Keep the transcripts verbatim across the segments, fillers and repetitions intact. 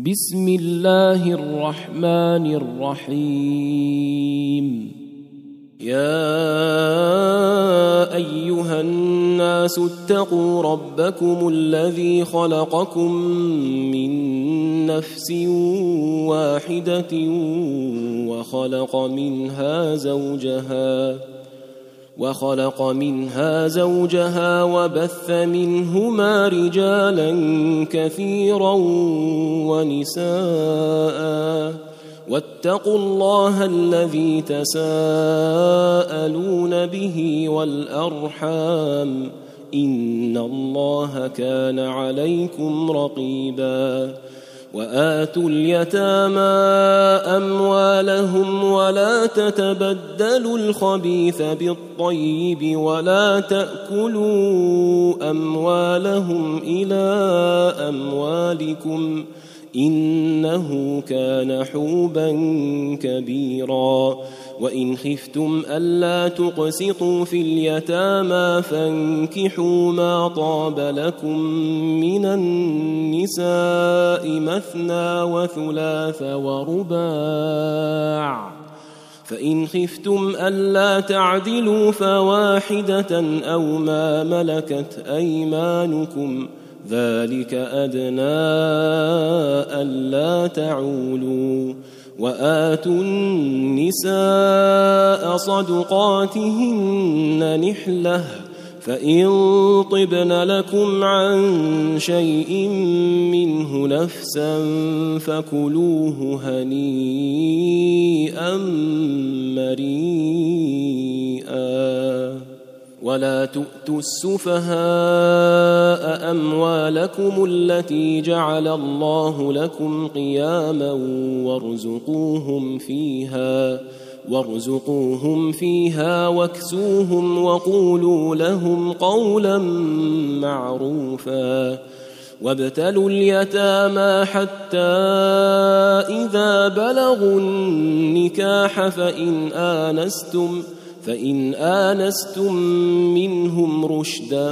بسم الله الرحمن الرحيم. يا أيها الناس اتقوا ربكم الذي خلقكم من نفس واحدة وخلق منها زوجها وخلق منها زوجها وبث منهما رجالا كثيرا ونساء واتقوا الله الذي تساءلون به والأرحام إن الله كان عليكم رقيبا. وآتوا اليتامى أموالهم ولا تتبدلوا الخبيث بالطيب ولا تأكلوا أموالهم إلى أموالكم إنه كان حوبا كبيرا. وإن خفتم ألا تقسطوا في اليتامى فانكحوا ما طاب لكم من النساء مثنى وثلاث ورباع، فإن خفتم ألا تعدلوا فواحدة أو ما ملكت أيمانكم ذلك أدنى ألا تعولوا. وآتوا النساء صدقاتهن نحلة فإن طبن لكم عن شيء منه نفسا فكلوه هنيئا مريئا. ولا تؤتوا السفهاء أموالكم التي جعل الله لكم قياما وارزقوهم فيها وارزقوهم فيها واكسوهم وقولوا لهم قولا معروفا. وابتلوا اليتامى حتى إذا بلغوا النكاح فإن آنستم فإن آنستم منهم رشدا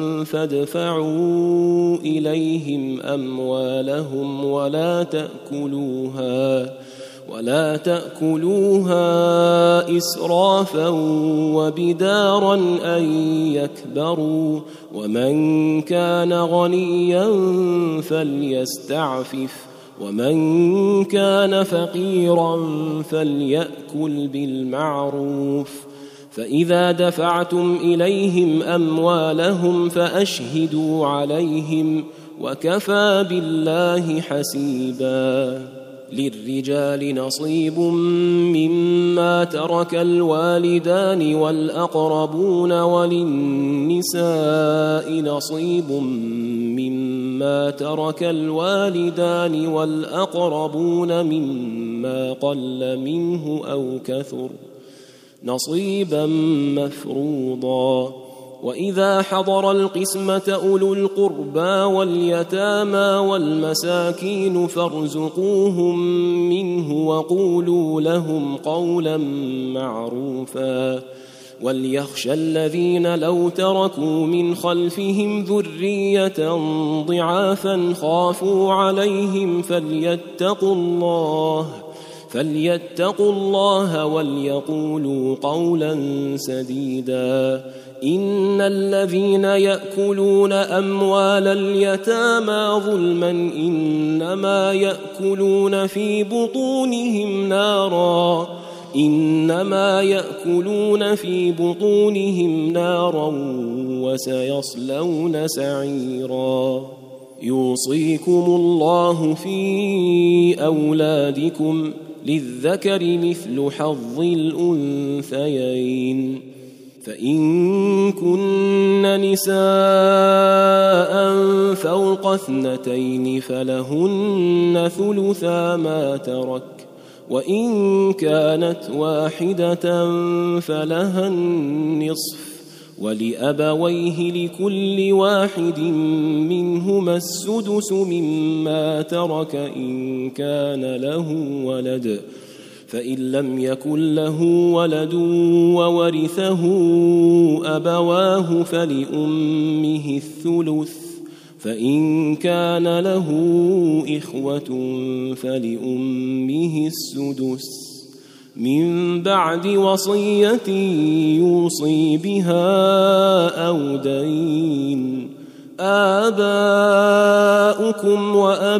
فادفعوا إليهم أموالهم ولا تأكلوها ولا تأكلوها إسرافا وبدارا أن يكبروا. ومن كان غنيا فليستعفف ومن كان فقيرا فليأكل بالمعروف. فإذا دفعتم إليهم أموالهم فأشهدوا عليهم وكفى بالله حسيبا. للرجال نصيب مما ترك الوالدان والأقربون وللنساء نصيب مما ترك الوالدان والأقربون مما قل منه أو كثر نصيبا مفروضا. وإذا حضر القسمة أولو القربى واليتامى والمساكين فارزقوهم منه وقولوا لهم قولا معروفا. وليخشى الذين لو تركوا من خلفهم ذرية ضعافا خافوا عليهم فليتقوا الله فليتقوا الله وليقولوا قولا سديدا. إن الذين يأكلون أموال اليتامى ظلما إنما يأكلون في بطونهم نارا إنما يأكلون في بطونهم نارا وسيصلون سعيرا. يوصيكم الله في أولادكم للذكر مثل حظ الأنثيين. فإن كن نساء فوق اثنتين فلهن ثلثا ما ترك وإن كانت واحدة فلها النصف ولأبويه لكل واحد منهما السدس مما ترك إن كان له ولد فإن لم يكن له ولد وورثه أبواه فلأمه الثلث فإن كان له إخوة فلأمه السدس من بعد وصية يوصي بها أو دين. آباؤكم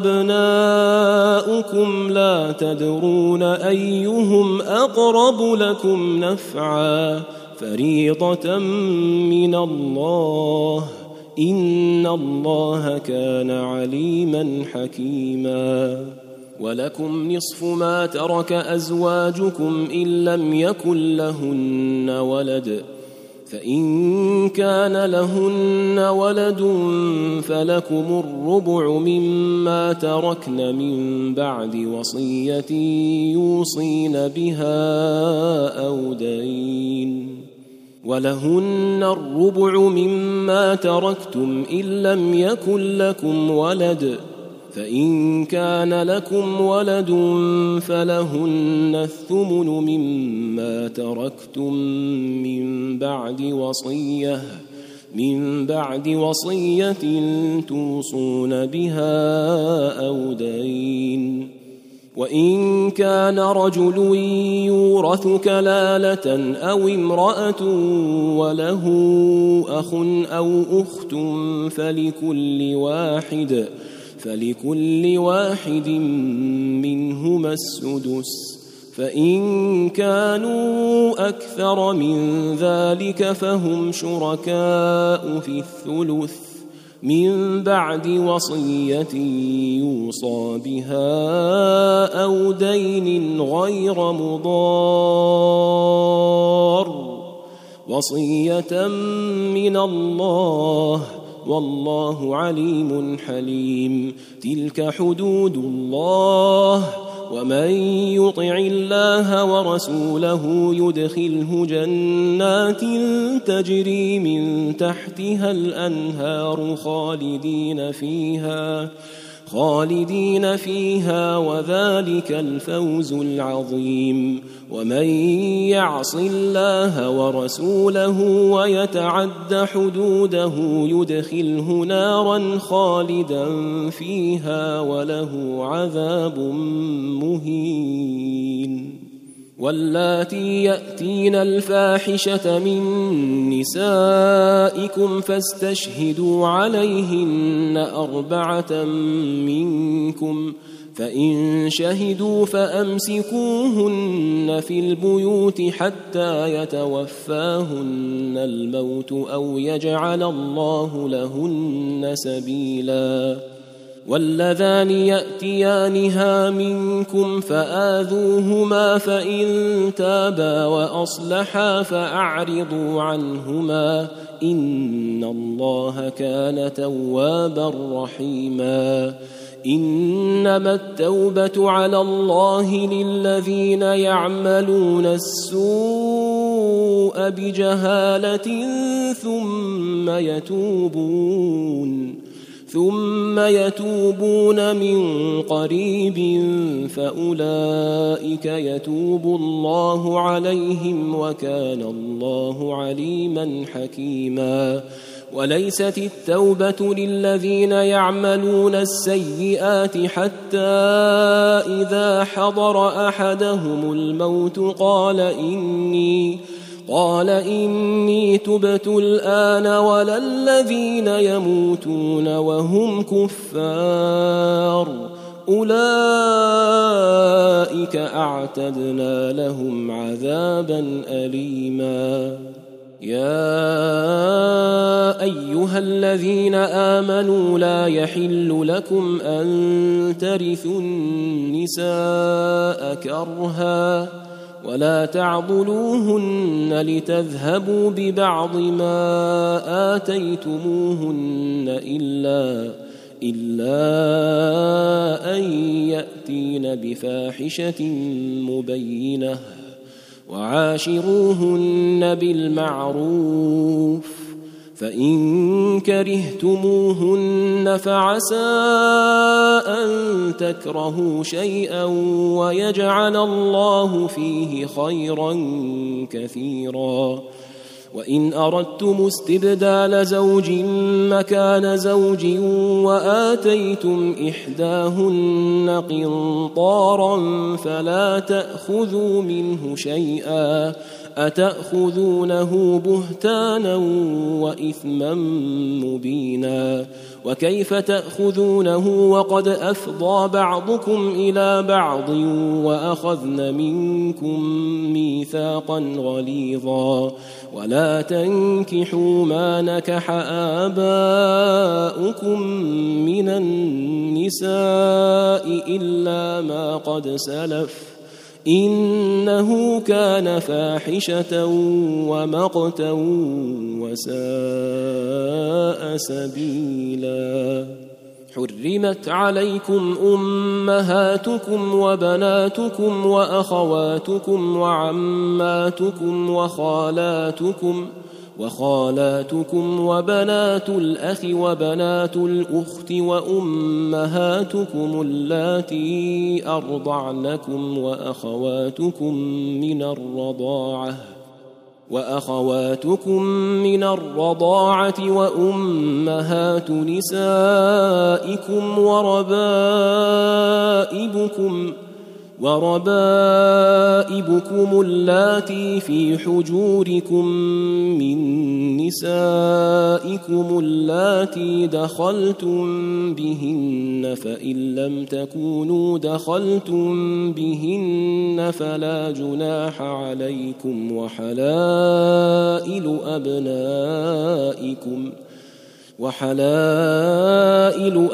وأبناؤكم لا تدرون أيهم أقرب لكم نفعا فريضة من الله إن الله كان عليما حكيما. ولكم نصف ما ترك أزواجكم إن لم يكن لهن ولد فإن كان لهن ولد فلكم الربع مما تركن من بعد وصية يوصين بها أو دين. ولهن الربع مما تركتم إن لم يكن لكم ولد فإن كان لكم ولد فلهن الثمن مما تركتم من بعد وصية من بعد وصية توصون بها أو دين. وإن كان رجل يورث كلالة أو امرأة وله أخ أو أخت فلكل واحد فلكل واحد منهما السدس فإن كانوا أكثر من ذلك فهم شركاء في الثلث من بعد وصية يوصى بها أو دين غير مضار وصية من الله والله عليم حليم. تلك حدود الله ومن يطع الله ورسوله يدخله جنات تجري من تحتها الأنهار خالدين فيها خالدين فيها وذلك الفوز العظيم. ومن يعص الله ورسوله ويتعد حدوده يدخله نارا خالدا فيها وله عذاب مهين. واللاتي يأتين الفاحشة من نسائكم فاستشهدوا عليهن أربعة منكم فإن شهدوا فأمسكوهن في البيوت حتى يتوفاهن الموت أو يجعل الله لهن سبيلا. واللذان يأتيانها منكم فآذوهما فإن تابا وأصلحا فأعرضوا عنهما إن الله كان توابا رحيما. إنما التوبة على الله للذين يعملون السوء بجهالة ثم يتوبون ثم يتوبون من قريب فأولئك يتوب الله عليهم وكان الله عليما حكيما. وليست التوبة للذين يعملون السيئات حتى إذا حضر أحدهم الموت قال إني قال إني تبت الآن ولا الذين يموتون وهم كفار أولئك أعتدنا لهم عذابا أليما. يا أيها الذين آمنوا لا يحل لكم أن ترثوا النساء كرها ولا تعضلوهن لتذهبوا ببعض ما آتيتموهن إلا إلا أن يأتين بفاحشة مبينة وعاشروهن بالمعروف فإن كرهتموهن فعسى أن تكرهوا شيئا ويجعل الله فيه خيرا كثيرا. وإن أردتم استبدال زوج مكان زوج وآتيتم إحداهن قنطارا فلا تأخذوا منه شيئا أتأخذونه بهتانا وإثما مبينا وكيف تأخذونه وقد أفضى بعضكم إلى بعض وأخذن منكم ميثاقا غليظا ولا تنكحوا ما نكح آباؤكم من النساء إلا ما قد سلف إنه كان فاحشة ومقتا وساء سبيلا حرمت عليكم أمهاتكم وبناتكم وأخواتكم وعماتكم وخالاتكم وخالاتكم وبنات الأخ وبنات الأخت وأمهاتكم اللاتي أرضعنكم وأخواتكم من الرضاعة وأخواتكم من الرضاعة وأمهات نسائكم وربائبكم وربائبكم اللاتي في حجوركم من نسائكم اللاتي دخلتم بهن فإن لم تكونوا دخلتم بهن فلا جناح عليكم وحلائل أبنائكم وحلائل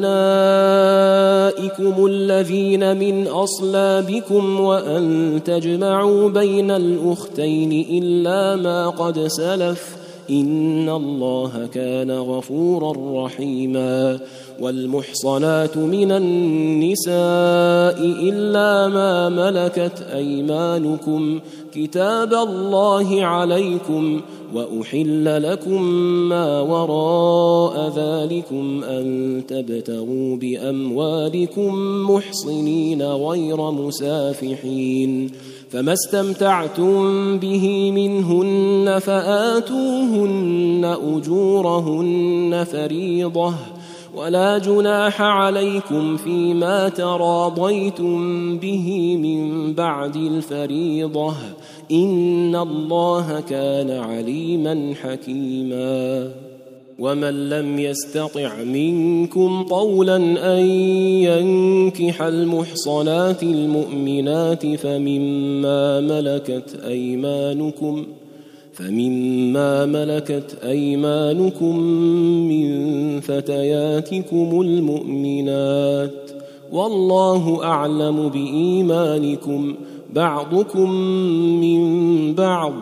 أبنائكم الذين من أصلابكم وأن تجمعوا بين الأختين إلا ما قد سلف إن الله كان غفورا رحيما والمحصنات من النساء إلا ما ملكت أيمانكم كتاب الله عليكم وأحل لكم ما وراء ذلكم أن تبتغوا بأموالكم محصنين غير مسافحين فما استمتعتم به منهن فآتوهن أجورهن فريضة ولا جناح عليكم فيما تراضيتم به من بعد الفريضة إن الله كان عليما حكيما ومن لم يستطع منكم طولا أن ينكح المحصنات المؤمنات فمما ملكت أيمانكم فمما ملكت أيمانكم من فتياتكم المؤمنات والله أعلم بإيمانكم بعضكم من بعض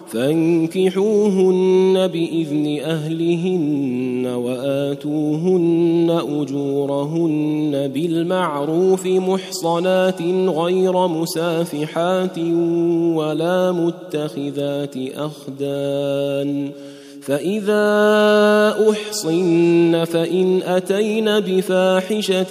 فانكحوهن بإذن أهلهن وآتوهن أجورهن بالمعروف محصنات غير مسافحات ولا متخذات أخدان فإذا أحصن فإن أتين بفاحشة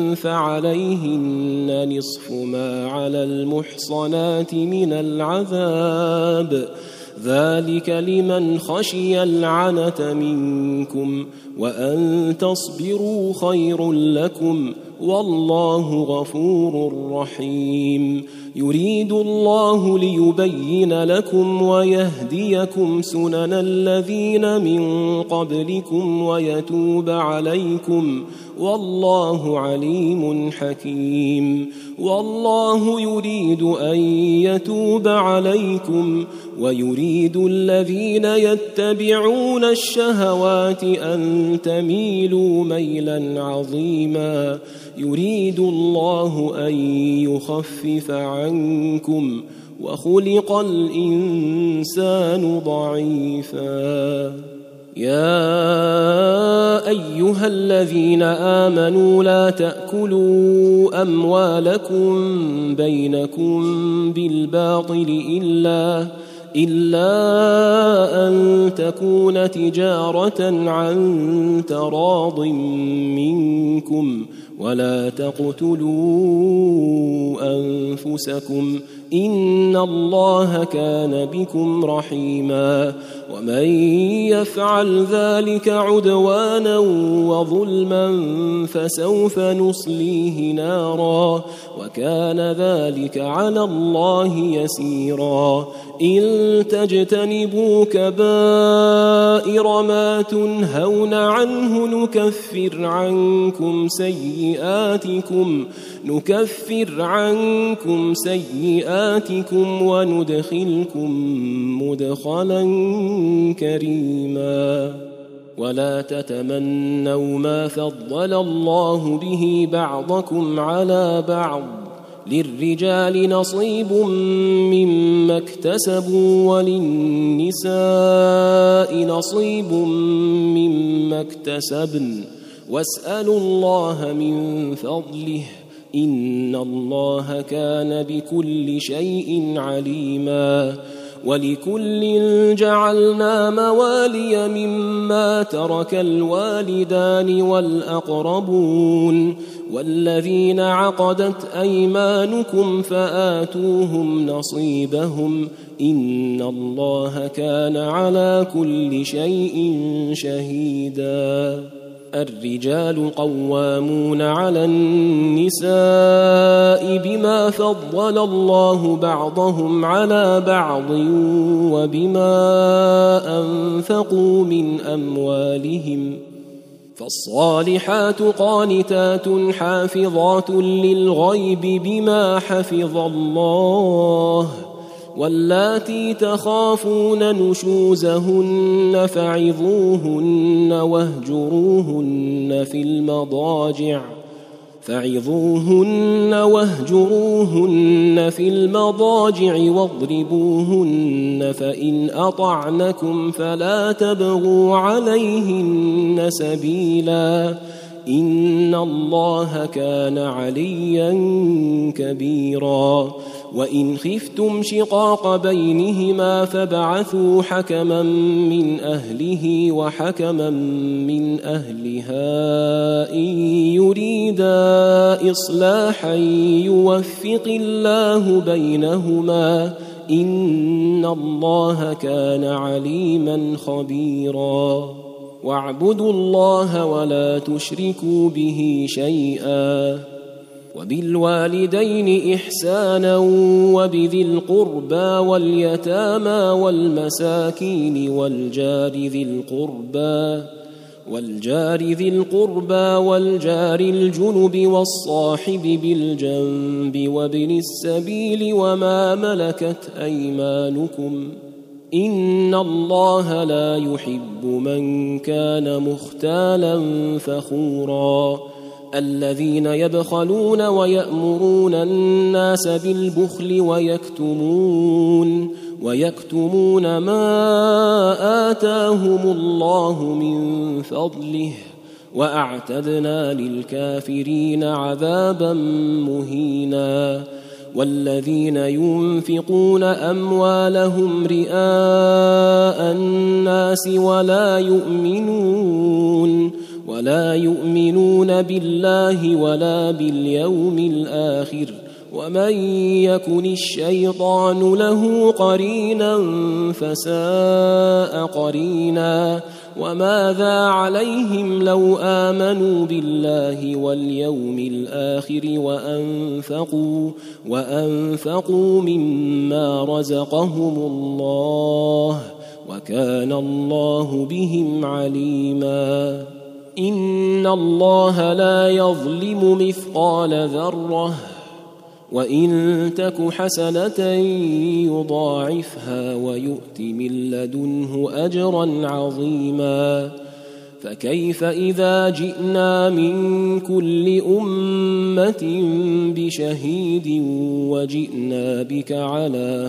فعليهن نصف ما على المحصنات من العذاب ذلك لمن خشي العنة منكم وأن تصبروا خير لكم والله غفور رحيم يريد الله ليبين لكم ويهديكم سنن الذين من قبلكم ويتوب عليكم والله عليم حكيم والله يريد أن يتوب عليكم ويريد الذين يتبعون الشهوات أن تميلوا ميلا عظيما يريد الله أن يخفف عنكم وخلق الإنسان ضعيفا يا أيها الذين آمنوا لا تأكلوا أموالكم بينكم بالباطل إلا إلا أن تكون تجارة عن تراض منكم ولا تقتلوا أنفسكم إن الله كان بكم رحيما ومن يفعل ذلك عدوانا وظلما فسوف نصليه نارا وكان ذلك على الله يسيرا إن تجتنبوا كبائر ما تنهون عنه نكفر عنكم سيئاتكم نكفر عنكم سيئاتكم وندخلكم مدخلا كريما ولا تتمنوا ما فضل الله به بعضكم على بعض للرجال نصيب مما اكتسبوا وللنساء نصيب مما اكتسبن واسألوا الله من فضله إن الله كان بكل شيء عليما ولكل جعلنا موالي مما ترك الوالدان والأقربون والذين عقدت أيمانكم فآتوهم نصيبهم إن الله كان على كل شيء شهيدا الرجال قوامون على النساء بما فضل الله بعضهم على بعض وبما أنفقوا من أموالهم فالصالحات قانتات حافظات للغيب بما حفظ الله واللاتي تخافون نشوزهن فعظوهن واهجروهن في المضاجع فعظوهن واهجروهن في المضاجع واضربوهن فإن أطعنكم فلا تبغوا عليهن سبيلا إن الله كان عليا كبيرا وإن خفتم شقاق بينهما فابعثوا حكما من أهله وحكما من أهلها إن يريدا إصلاحا يوفق الله بينهما إن الله كان عليما خبيرا واعبدوا الله ولا تشركوا به شيئا وبالوالدين إحسانا وبذي القربى واليتامى والمساكين والجار ذي القربى والجار ذي القربى والجار الجنب والصاحب بالجنب وابن السبيل وما ملكت أيمانكم إن الله لا يحب من كان مختالا فخورا الذين يبخلون ويأمرون الناس بالبخل ويكتمون ويكتمون ما آتاهم الله من فضله وأعتدنا للكافرين عذابا مهينا والذين ينفقون أموالهم رئاء الناس ولا يؤمنون ولا يؤمنون بالله ولا باليوم الآخر ومن يكن الشيطان له قرينا فساء قرينا وماذا عليهم لو آمنوا بالله واليوم الآخر وأنفقوا وأنفقوا مما رزقهم الله وكان الله بهم عليما إن الله لا يظلم مثقال ذرة وإن تك حسنة يضاعفها ويؤت من لدنه أجرا عظيما فكيف إذا جئنا من كل أمة بشهيد وجئنا بك على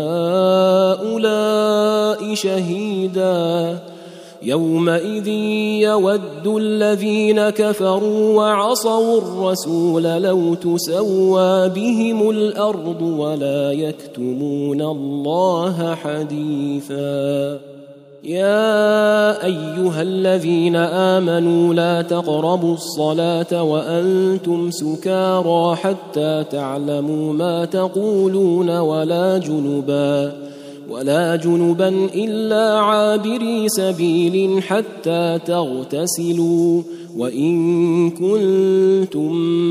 هؤلاء شهيدا يومئذ يود الذين كفروا وعصوا الرسول لو تسوى بهم الأرض ولا يكتمون الله حديثا يا أيها الذين آمنوا لا تقربوا الصلاة وأنتم سكارى حتى تعلموا ما تقولون ولا جنبا ولا جنبا إلا عابري سبيل حتى تغتسلوا وإن كنتم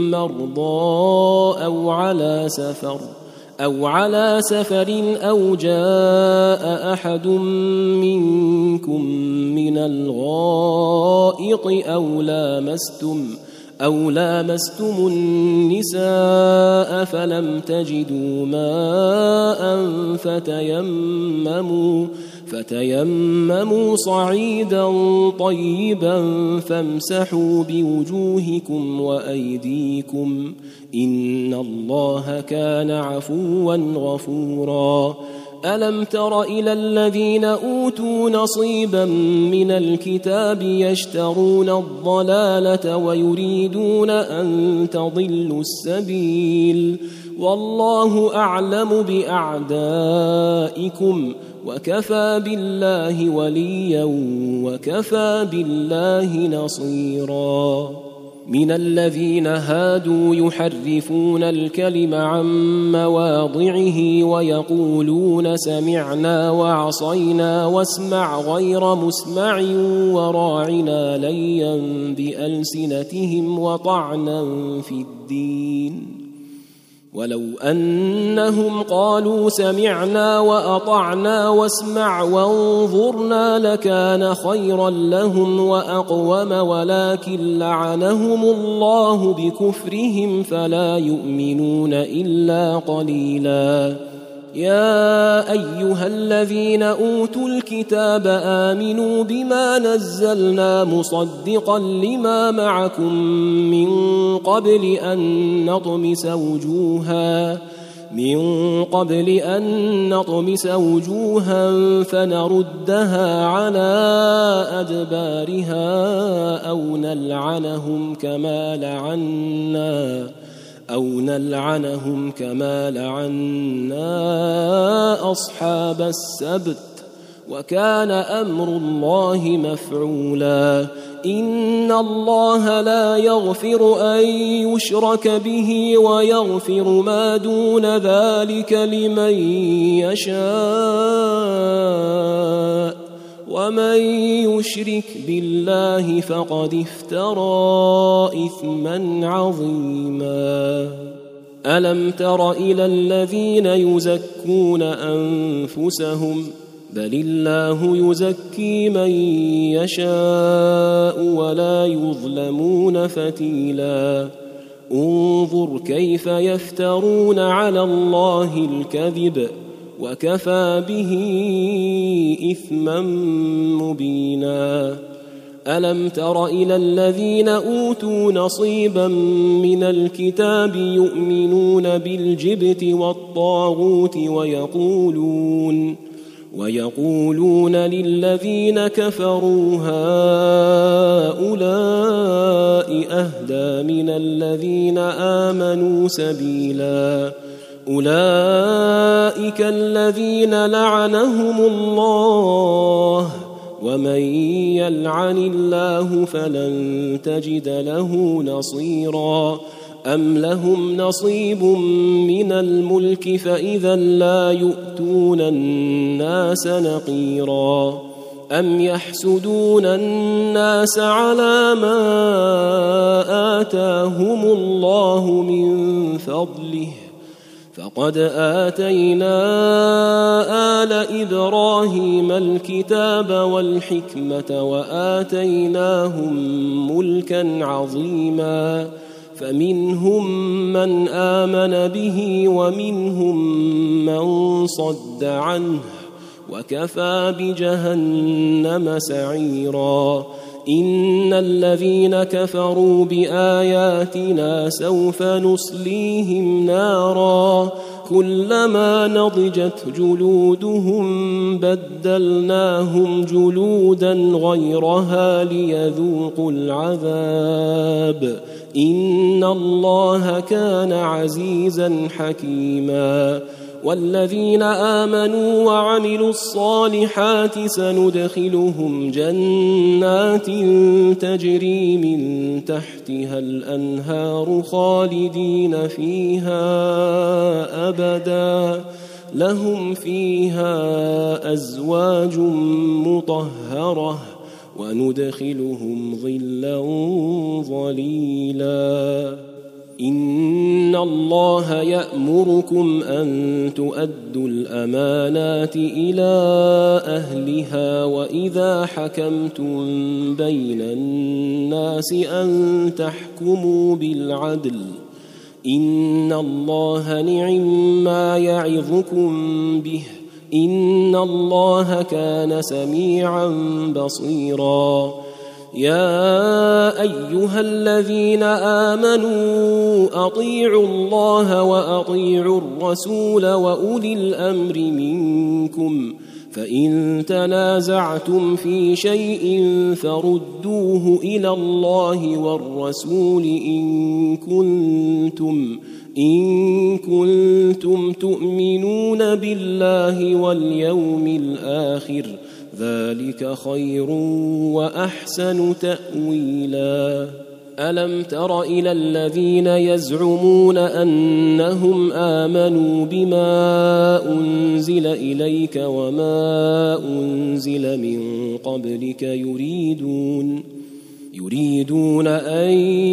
مرضى أو على سفر أو على سفر أو جاء أحد منكم من الغائط أو لامستم أو لامستم النساء فلم تجدوا ماء فتيمموا فتيمموا صعيدا طيبا فامسحوا بوجوهكم وأيديكم إن الله كان عفوا غفورا. ألم تر إلى الذين أوتوا نصيبا من الكتاب يشترون الضلالة ويريدون أن تضلوا السبيل والله أعلم بأعدائكم وكفى بالله وليا وكفى بالله نصيرا. من الذين هادوا يحرفون الكلم عن مواضعه ويقولون سمعنا وعصينا واسمع غير مسمع وراعنا ليا بألسنتهم وطعنا في الدين ولو أنهم قالوا سمعنا وأطعنا واسمع وانظرنا لكان خيرا لهم وأقوم ولكن لعنهم الله بكفرهم فلا يؤمنون إلا قليلا. يا أيها الذين أوتوا الكتاب آمنوا بما نزلنا مصدقا لما معكم من قبل أن نطمس وجوها من قبل أن نطمس وجوها فنردها على أدبارها أو نلعنهم كما لعنا أو نلعنهم كما لعنا أصحاب السبت وكان أمر الله مفعولا. إن الله لا يغفر أن يشرك به ويغفر ما دون ذلك لمن يشاء ومن يشرك بالله فقد افترى إثما عظيما. ألم تر إلى الذين يزكون أنفسهم بل الله يزكي من يشاء ولا يظلمون فتيلا. انظر كيف يفترون على الله الكذب وكفى به إثما مبينا. ألم تر إلى الذين أوتوا نصيبا من الكتاب يؤمنون بالجبت والطاغوت ويقولون ويقولون للذين كفروا هؤلاء أهدى من الذين آمنوا سبيلا. أولئك الذين لعنهم الله ومن يلعن الله فلن تجد له نصيرا. أم لهم نصيب من الملك فإذا لا يؤتون الناس نقيرا. أم يحسدون الناس على ما آتاهم الله من فضله فقد آتينا آل إبراهيم الكتاب والحكمة وآتيناهم ملكا عظيما فمنهم من آمن به ومنهم من صد عنه وكفى بجهنم سعيرا. إن الذين كفروا بآياتنا سوف نصليهم نارا كلما نضجت جلودهم بدلناهم جلودا غيرها ليذوقوا العذاب إن الله كان عزيزا حكيما. والذين آمنوا وعملوا الصالحات سندخلهم جنات تجري من تحتها الأنهار خالدين فيها أبدا لهم فيها أزواج مطهرة وندخلهم ظلا ظليلا. إن الله يأمركم أن تؤدوا الأمانات إلى أهلها وإذا حكمتم بين الناس أن تحكموا بالعدل إن الله نعم ما يعظكم به إن الله كان سميعا بصيرا. يا أيها الذين آمنوا أطيعوا الله وأطيعوا الرسول وأولي الأمر منكم فإن تنازعتم في شيء فردوه إلى الله والرسول إن كنتم إن كنتم تؤمنون بالله واليوم الآخر ذلك خير وأحسن تأويلا. ألم تر إلى الذين يزعمون أنهم آمنوا بما أنزل إليك وما أنزل من قبلك يريدون يريدون أن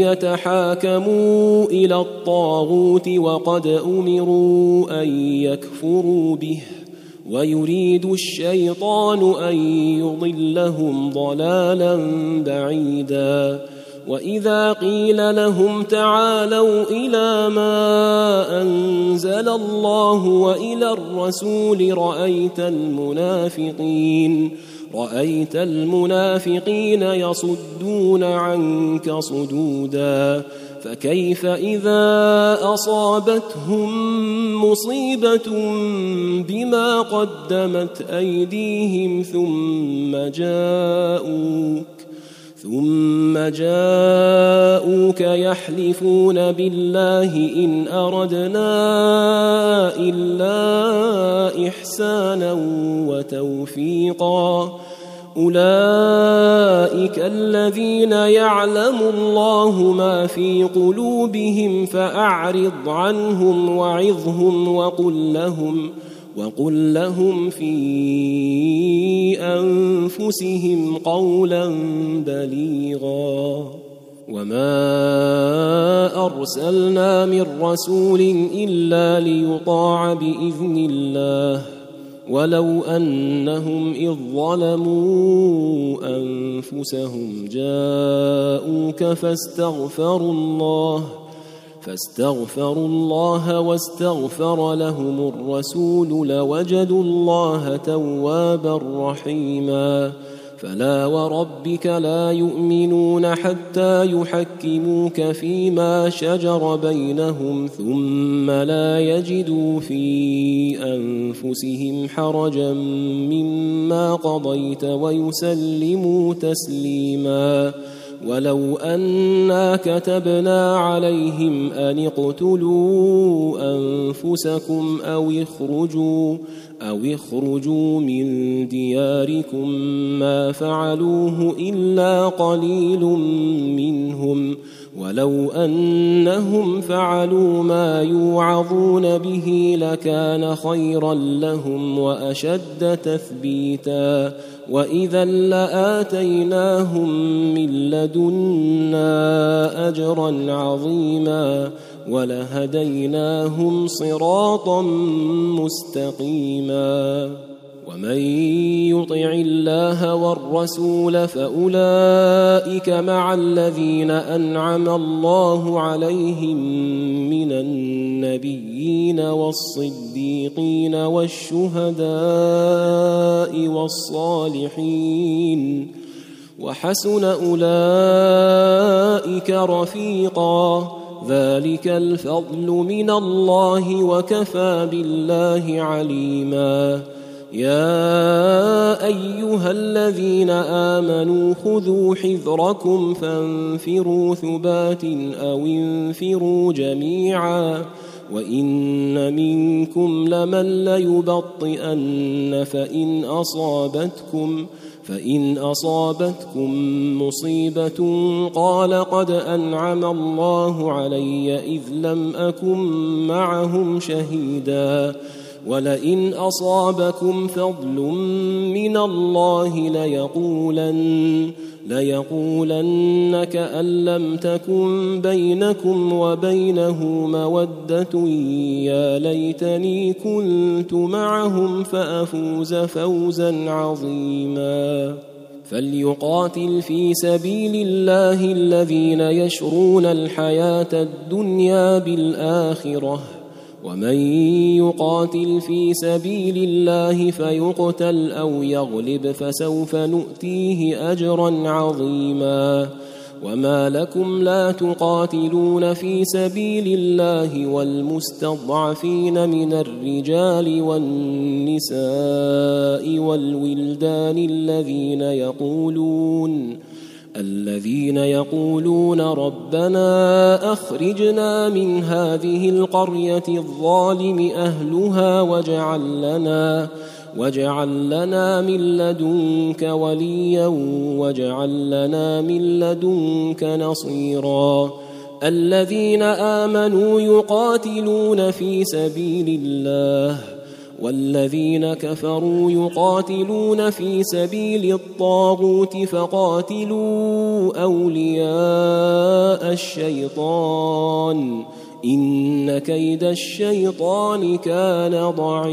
يتحاكموا إلى الطاغوت وقد أمروا أن يكفروا به ويريد الشيطان أن يضلهم ضلالا بعيدا. وإذا قيل لهم تعالوا إلى ما أنزل الله وإلى الرسول رأيت المنافقين رأيت المنافقين يصدون عنك صدودا. فكيف إذا أصابتهم مصيبة بما قدمت أيديهم ثم جاءوك ثم جاءوك يحلفون بالله إن أردنا إلا إحسانا وتوفيقا. أولئك الذين يعلم الله ما في قلوبهم فأعرض عنهم وعظهم وقل لهم وقل لهم في أنفسهم قولا بليغا. وما أرسلنا من رسول إلا ليطاع بإذن الله ولو أنهم إذ ظلموا أنفسهم جاءوك فاستغفروا الله فاستغفروا الله واستغفر لهم الرسول لوجدوا الله توابا رحيما. فلا وربك لا يؤمنون حتى يحكموك فيما شجر بينهم ثم لا يجدوا في أنفسهم حرجا مما قضيت ويسلموا تسليما. ولو أنا كتبنا عليهم أن اقتلوا أنفسكم أو اخرجوا أو اخرجوا من دياركم ما فعلوه إلا قليل منهم ولو أنهم فعلوا ما يوعظون به لكان خيرا لهم وأشد تثبيتا. وإذا لآتيناهم من لدنا أجرا عظيما ولهديناهم صراطا مستقيما. ومن يطع الله والرسول فأولئك مع الذين أنعم الله عليهم من النبيين والصديقين والشهداء والصالحين وحسن أولئك رفيقا. ذلك الفضل من الله وكفى بالله عليما. يا أيها الذين آمنوا خذوا حذركم فانفروا ثبات أو انفروا جميعا وإن منكم لمن ليبطئن فإن أصابتكم فإن أصابتكم مصيبة قال قد أنعم الله علي إذ لم أكن معهم شهيدا ولئن أصابكم فضل من الله ليقولن ليقولن كأن لم تكن بينكم وبينه مودة يا ليتني كنت معهم فأفوز فوزا عظيما فليقاتل في سبيل الله الذين يشرون الحياة الدنيا بالآخرة ومن يقاتل في سبيل الله فيقتل أو يغلب فسوف نؤتيه أجرا عظيما وما لكم لا تقاتلون في سبيل الله والمستضعفين من الرجال والنساء والولدان الذين يقولون الذين يقولون ربنا أخرجنا من هذه القرية الظالم أهلها واجعل لنا واجعل لنا من لدنك وليا واجعل لنا من لدنك نصيرا الذين آمنوا يقاتلون في سبيل الله والذين كفروا يقاتلون في سبيل الطاغوت فقاتلوا أولياء الشيطان إن كيد الشيطان كان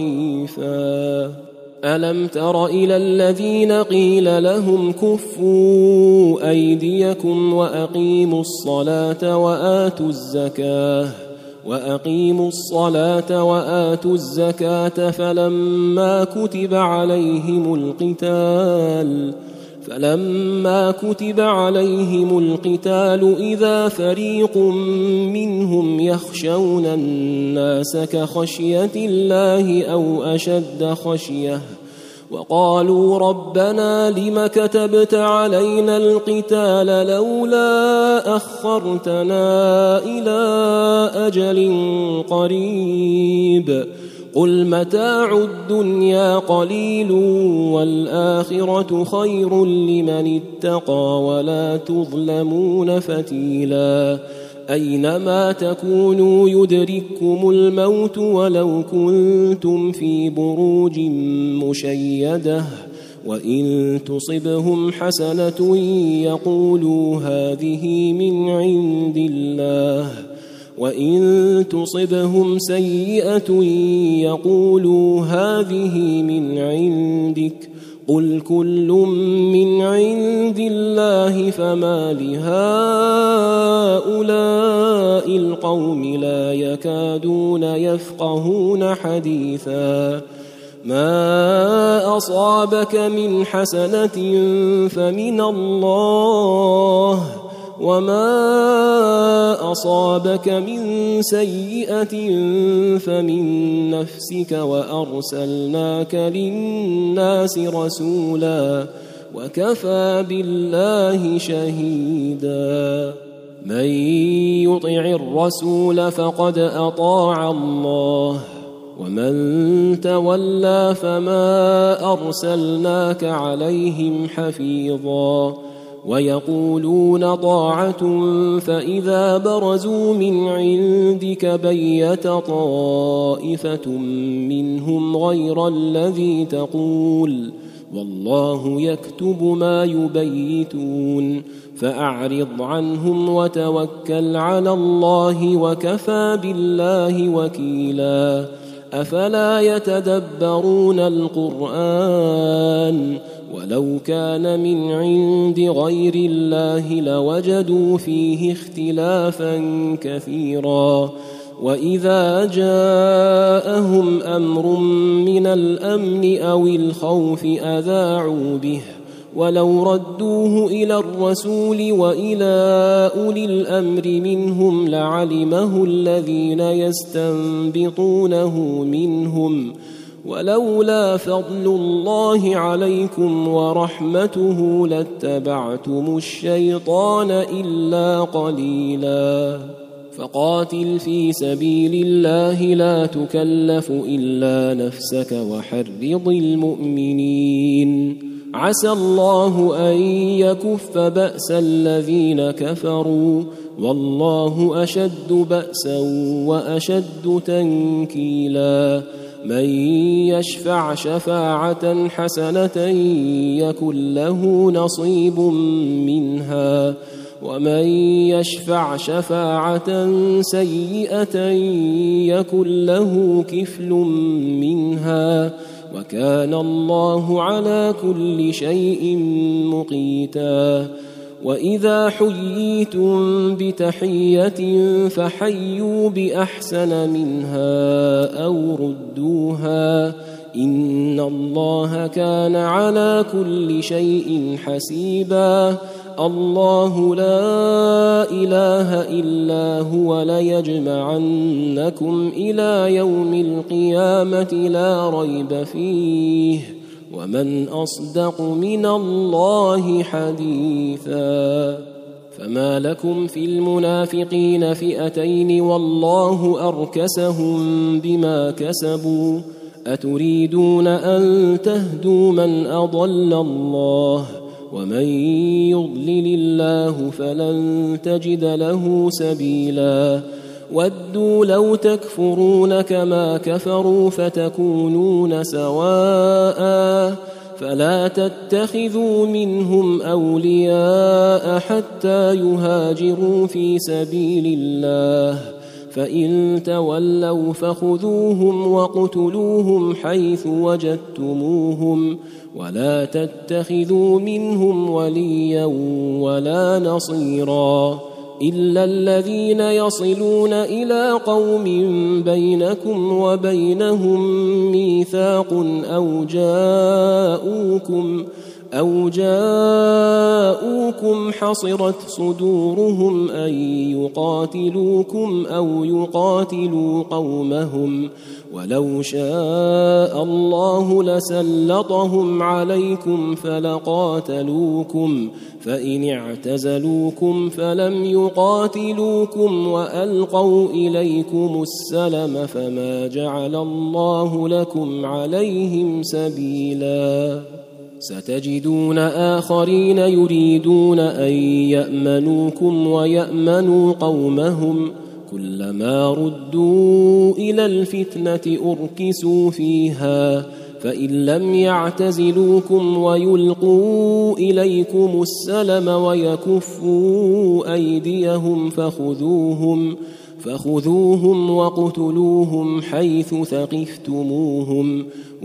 ضعيفا ألم تر إلى الذين قيل لهم كفوا أيديكم وأقيموا الصلاة وآتوا الزكاة وأقيموا الصلاة وآتوا الزكاة فلما كتب عليهم القتال فلما كتب عليهم القتال إذا فريق منهم يخشون الناس كخشية الله أو أشد خشية وقالوا ربنا لم كتبت علينا القتال لولا أخرتنا إلى أجل قريب قل متاع الدنيا قليل والآخرة خير لمن اتقى ولا تظلمون فتيلا أينما تكونوا يدرككم الموت ولو كنتم في بروج مشيدة وإن تصبهم حسنة يقولوا هذه من عند الله وإن تصبهم سيئة يقولوا هذه من عندك قل كل من عند الله فما لهؤلاء القوم لا يكادون يفقهون حديثا ما أصابك من حسنة فمن الله وما أصابك من سيئة فمن نفسك وأرسلناك للناس رسولا وكفى بالله شهيدا من يطع الرسول فقد أطاع الله ومن تولى فما أرسلناك عليهم حفيظا ويقولون طاعة فإذا برزوا من عندك بيت طائفة منهم غير الذي تقول والله يكتب ما يبيتون فأعرض عنهم وتوكل على الله وكفى بالله وكيلا أفلا يتدبرون القرآن ولو كان من عند غير الله لوجدوا فيه اختلافا كثيرا وإذا جاءهم أمر من الأمن أو الخوف أذاعوا به ولو ردوه إلى الرسول وإلى أولي الأمر منهم لعلمه الذين يستنبطونه منهم ولولا فضل الله عليكم ورحمته لاتبعتم الشيطان إلا قليلا فقاتل في سبيل الله لا تكلف إلا نفسك وحرض المؤمنين عسى الله أن يكف بأس الذين كفروا والله أشد بأسا وأشد تنكيلا من يشفع شفاعة حسنة يكن له نصيب منها ومن يشفع شفاعة سيئة يكن له كفل منها وكان الله على كل شيء مقيتا وإذا حييتم بتحية فحيوا بأحسن منها أو ردوها إن الله كان على كل شيء حسيبا الله لا إله إلا هو ليجمعنكم إلى يوم القيامة لا ريب فيه ومن أصدق من الله حديثا فما لكم في المنافقين فئتين والله أركسهم بما كسبوا أتريدون أن تهدوا من أضل الله ومن يضلل الله فلن تجد له سبيلا ودوا لو تكفرون كما كفروا فتكونون سواء فلا تتخذوا منهم أولياء حتى يهاجروا في سبيل الله فإن تولوا فخذوهم وقتلوهم حيث وجدتموهم ولا تتخذوا منهم وليا ولا نصيرا إلا الذين يصلون إلى قوم بينكم وبينهم ميثاق أو جاءوكم أو جاءوكم حصرت صدورهم أن يقاتلوكم أو يقاتلوا قومهم ولو شاء الله لسلطهم عليكم فلقاتلوكم فإن اعتزلوكم فلم يقاتلوكم وألقوا إليكم السلم فما جعل الله لكم عليهم سبيلا ستجدون آخرين يريدون أن يأمنوكم ويأمنوا قومهم كلما ردوا إلى الفتنة أركسوا فيها فإن لم يعتزلوكم ويلقوا إليكم السلم ويكفوا أيديهم فخذوهم فخذوهم وقتلوهم حيث ثقفتموهم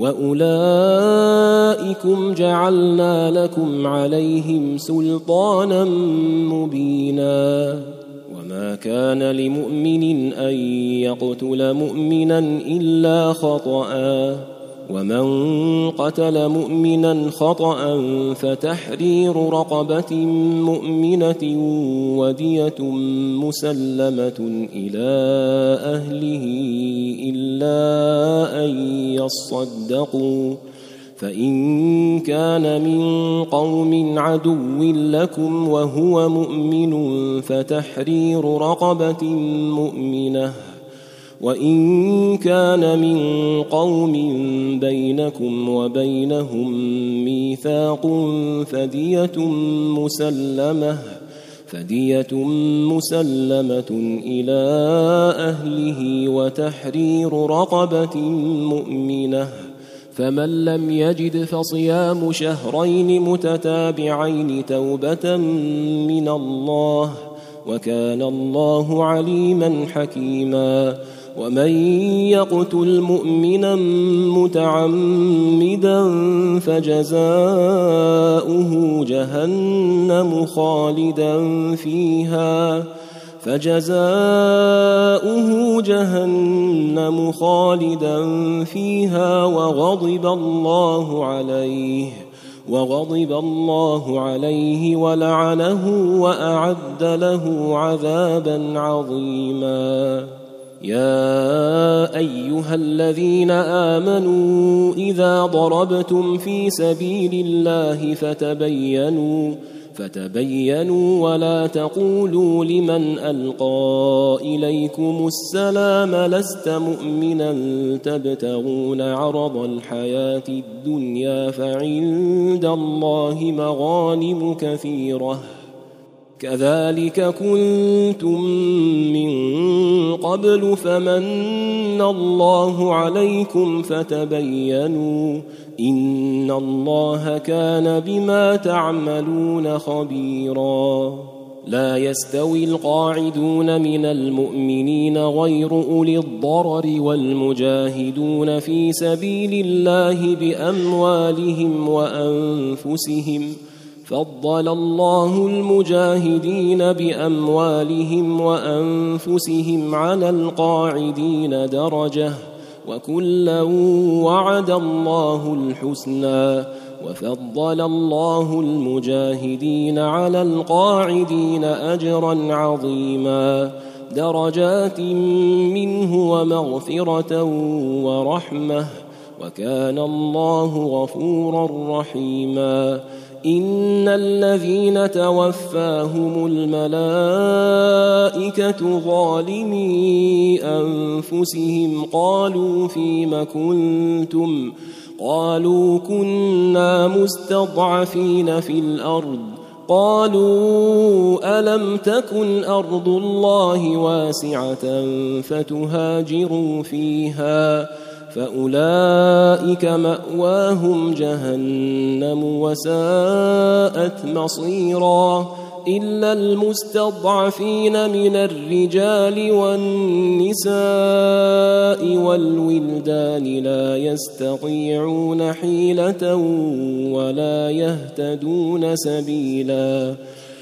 وأولئكم جعلنا لكم عليهم سلطانا مبينا وما كان لمؤمن أن يقتل مؤمنا إلا خطأ ومن قتل مؤمنا خطأ فتحرير رقبة مؤمنة ودية مسلمة إلى أهله إلا أن يصدقوا فإن كان من قوم عدو لكم وهو مؤمن فتحرير رقبة مؤمنة وإن كان من قوم بينكم وبينهم ميثاق فدية مسلمة فدية مسلمة إلى أهله وتحرير رقبة مؤمنة فمن لم يجد فصيام شهرين متتابعين توبة من الله وكان الله عليما حكيما ومن يقتل مؤمنا متعمدا فجزاؤه جهنم خالدا فيها فجزاؤه جهنم خالدا فيها وغضب الله عليه وغضب الله عليه ولعنه وأعد له عذابا عظيما يا أيها الذين آمنوا إذا ضربتم في سبيل الله فتبينوا فتبينوا ولا تقولوا لمن ألقى إليكم السلام لست مؤمنا تبتغون عرض الحياة الدنيا فعند الله مغانم كثيرة كذلك كنتم من قبل فمن الله عليكم فتبينوا إن الله كان بما تعملون خبيرا. لا يستوي القاعدون من المؤمنين غير أولي الضرر والمجاهدون في سبيل الله بأموالهم وأنفسهم فضل الله المجاهدين بأموالهم وأنفسهم على القاعدين درجة وكلا وعد الله الحسنى وفضل الله المجاهدين على القاعدين أجرا عظيما درجات منه ومغفرة ورحمة وكان الله غفورا رحيما. إن الذين توفاهم الملائكة ظالمي أنفسهم قالوا فيم كنتم قالوا كنا مستضعفين في الأرض قالوا ألم تكن أرض الله واسعة فتهاجروا فيها فأولئك مأواهم جهنم وساءت مصيرا إلا المستضعفين من الرجال والنساء والولدان لا يستطيعون حيلة ولا يهتدون سبيلا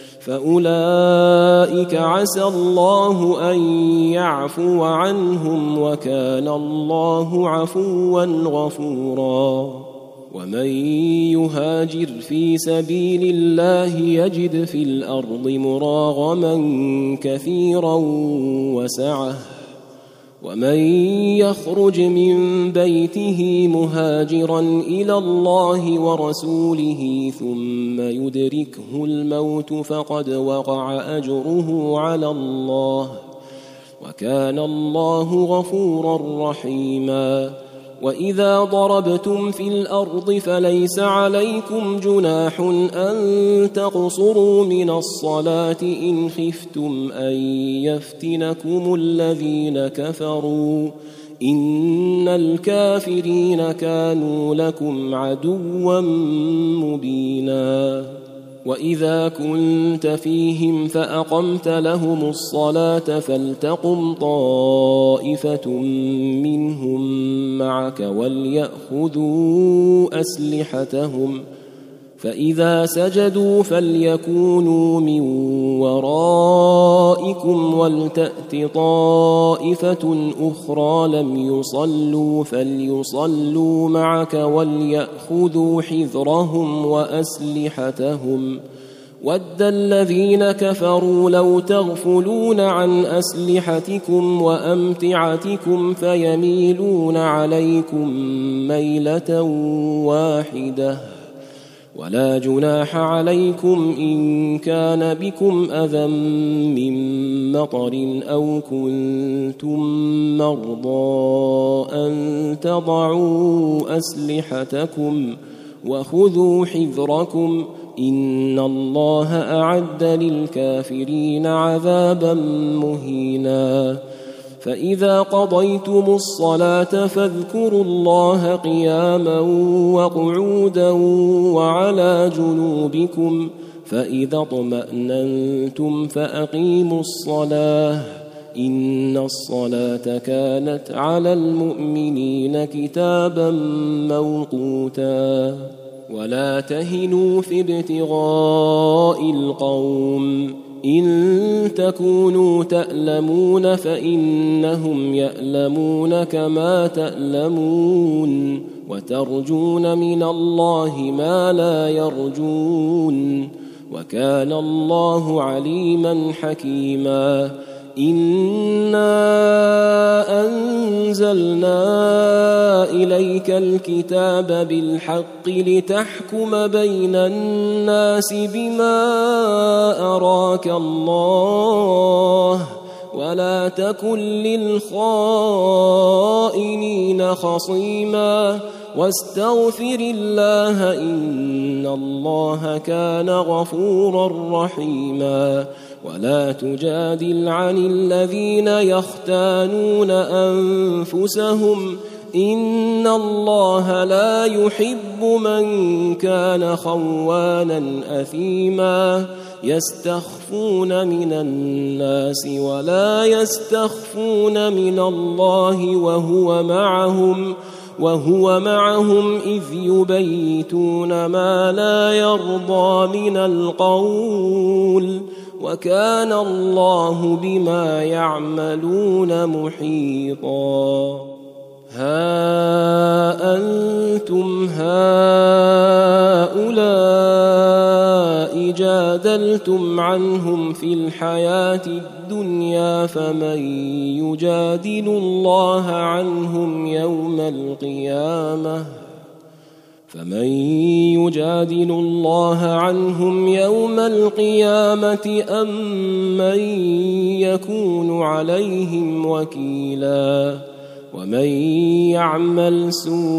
فأولئك عسى الله أن يعفو عنهم وكان الله عفوا غفورا. ومن يهاجر في سبيل الله يجد في الأرض مراغما كثيرا وسعة ومن يخرج من بيته مهاجرا إلى الله ورسوله ثم يدركه الموت فقد وقع أجره على الله وكان الله غفورا رحيما. وإذا ضربتم في الأرض فليس عليكم جناح أن تقصروا من الصلاة إن خفتم أن يفتنكم الذين كفروا إن الكافرين كانوا لكم عدوا مبينا. وإذا كنت فيهم فأقمت لهم الصلاة فلتقم طائفة منهم معك وليأخذوا أسلحتهم فإذا سجدوا فليكونوا من ورائكم ولتأت طائفة أخرى لم يصلوا فليصلوا معك وليأخذوا حذرهم وأسلحتهم ود الذين كفروا لو تغفلون عن أسلحتكم وأمتعتكم فيميلون عليكم ميلة واحدة ولا جناح عليكم إن كان بكم أذى من مطر أو كنتم مرضى أن تضعوا أسلحتكم وخذوا حذركم إن الله أعد للكافرين عذابا مهينا. فإذا قضيتم الصلاة فاذكروا الله قياما وقعودا وعلى جنوبكم فإذا اطمأننتم فأقيموا الصلاة إن الصلاة كانت على المؤمنين كتابا موقوتا. ولا تهنوا في ابتغاء القوم إن تكونوا تألمون فإنهم يألمون كما تألمون وترجون من الله ما لا يرجون وكان الله عليما حكيما. إنا أنزلنا إليك الكتاب بالحق لتحكم بين الناس بما أراك الله ولا تكن للخائنين خصيما واستغفر الله إن الله كان غفورا رحيما ولا تجادل عن الذين يختانون أنفسهم إن الله لا يحب من كان خوانا أثيما يستخفون من الناس ولا يستخفون من الله وهو معهم وهو معهم إذ يبيتون ما لا يرضى من القول وكان الله بما يعملون محيطا ها أنتم هؤلاء جادلتم عنهم في الحياة الدنيا فمن يجادل الله عنهم يوم القيامة فمن يجادل الله عنهم يوم القيامة أم من يكون عليهم وكيلا ومن يعمل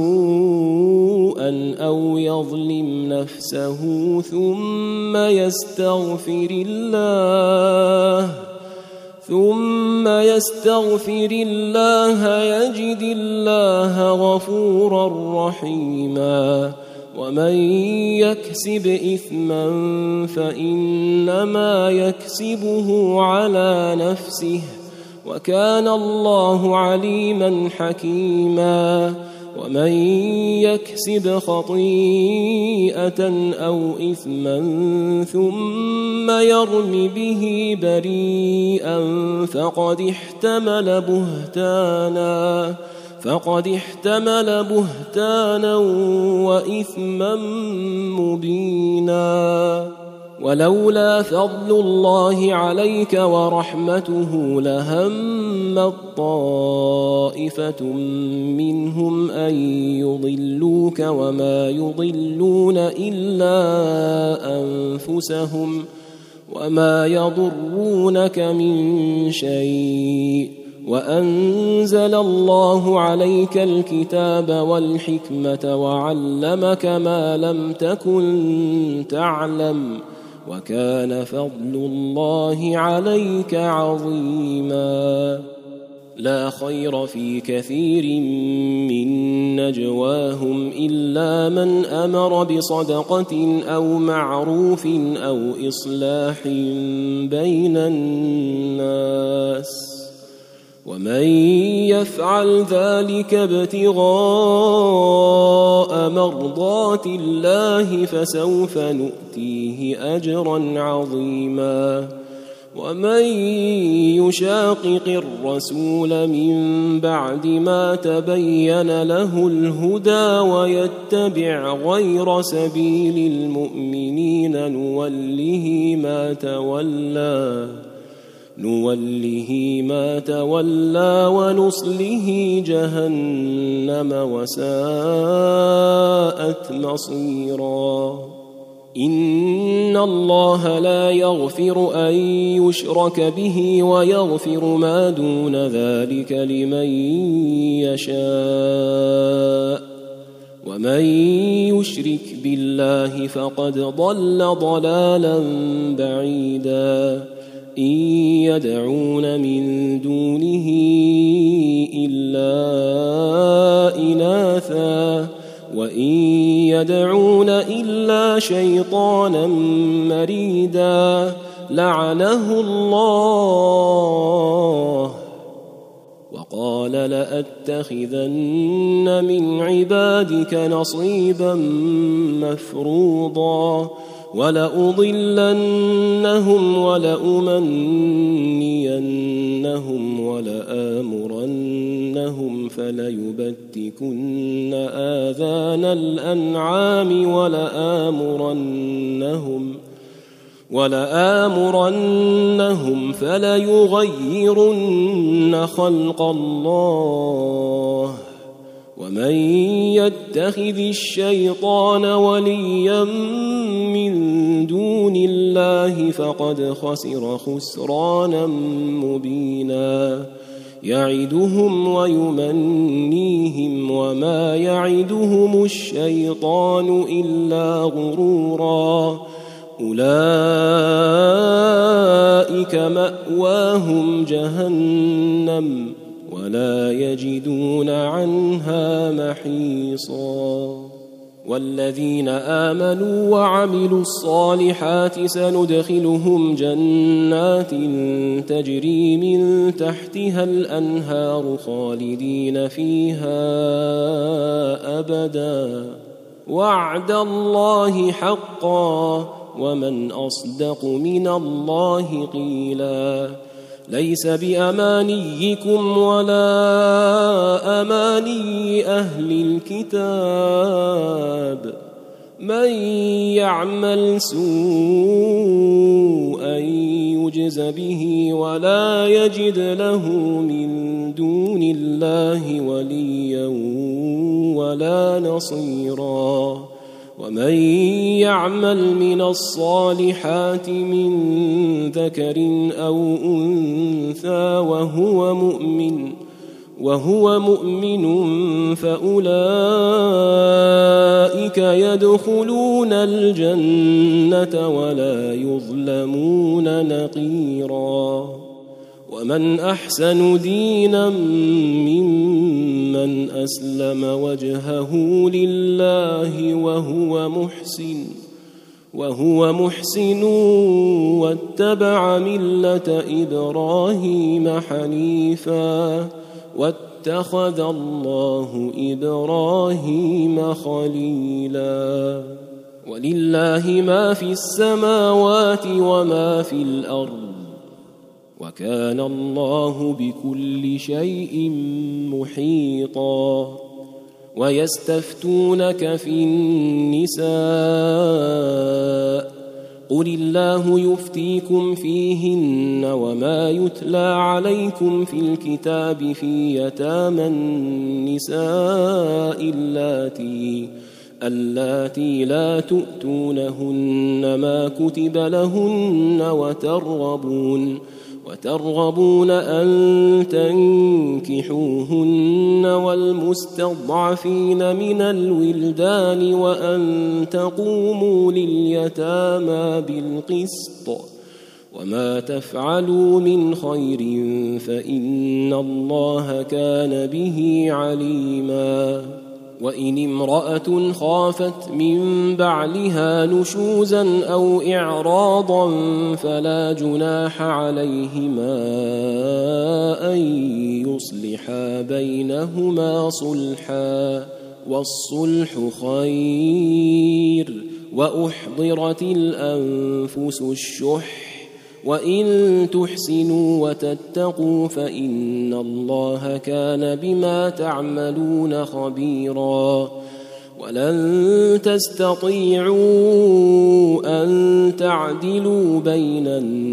سوءا أو يظلم نفسه ثم يستغفر الله ثم يستغفر الله يجد الله غفورا رحيما ومن يكسب إثما فإنما يكسبه على نفسه وكان الله عليما حكيما ومن يكسب خطيئة أو إثما ثم يرم به بريئا فقد احتمل بهتانا فقد احتمل بهتانا وإثما مبينا ولولا فضل الله عليك ورحمته لهمت طائفة منهم أن يضلوك وما يضلون إلا أنفسهم وما يضرونك من شيء وأنزل الله عليك الكتاب والحكمة وعلمك ما لم تكن تعلم وكان فضل الله عليك عظيما لا خير في كثير من نجواهم إلا من أمر بصدقة أو معروف أو إصلاح بين الناس ومن يفعل ذلك ابتغاء مرضات الله فسوف نؤتيه أجرا عظيما ومن يشاقق الرسول من بعد ما تبين له الهدى ويتبع غير سبيل المؤمنين نوله ما تولى نوله ما تولى ونصله جهنم وساءت مصيرا إن الله لا يغفر أن يشرك به ويغفر ما دون ذلك لمن يشاء ومن يشرك بالله فقد ضل ضلالا بعيدا إن يدعون من دونه إلا إناثا وإن يدعون إلا شيطانا مريدا لعنه الله وقال لأتخذن من عبادك نصيبا مفروضا ولأضلنهم ولأمنينهم ولآمرنهم فليبتكن آذان الأنعام ولآمرنهم ولآمرنهم فليغيرن خلق الله ومن يتخذ الشيطان وليا من دون الله فقد خسر خسرانا مبينا يعدهم ويمنيهم وما يعدهم الشيطان إلا غرورا أولئك مأواهم جهنم ولا يجدون عنها محيصا والذين آمنوا وعملوا الصالحات سندخلهم جنات تجري من تحتها الأنهار خالدين فيها أبدا وعد الله حقا ومن أصدق من الله قيلا ليس بأمانيكم ولا أماني أهل الكتاب من يعمل سوءا يجز به ولا يجد له من دون الله وليا ولا نصيرا ومن يعمل من الصالحات من ذكر أو أنثى وهو مؤمن وهو مؤمن فأولئك يدخلون الجنة ولا يظلمون نقيرا ومن أحسن دينا ممن أسلم وجهه لله وهو محسن وهو محسن واتبع ملة إبراهيم حنيفا واتخذ الله إبراهيم خليلا ولله ما في السماوات وما في الأرض وكان الله بكل شيء محيطا ويستفتونك في النساء قل الله يفتيكم فيهن وما يتلى عليكم في الكتاب في يتامى النساء اللاتي اللاتي لا تؤتونهن ما كتب لهن وترغبون وترغبون أن تنكحوهن والمستضعفين من الولدان وأن تقوموا لليتامى بالقسط وما تفعلوا من خير فإن الله كان به عليما وإن امرأة خافت من بعلها نشوزا أو إعراضا فلا جناح عليهما أن يصلحا بينهما صلحا والصلح خير وأحضرت الأنفس الشح وإن تحسنوا وتتقوا فإن الله كان بما تعملون خبيرا ولن تستطيعوا أن تعدلوا بين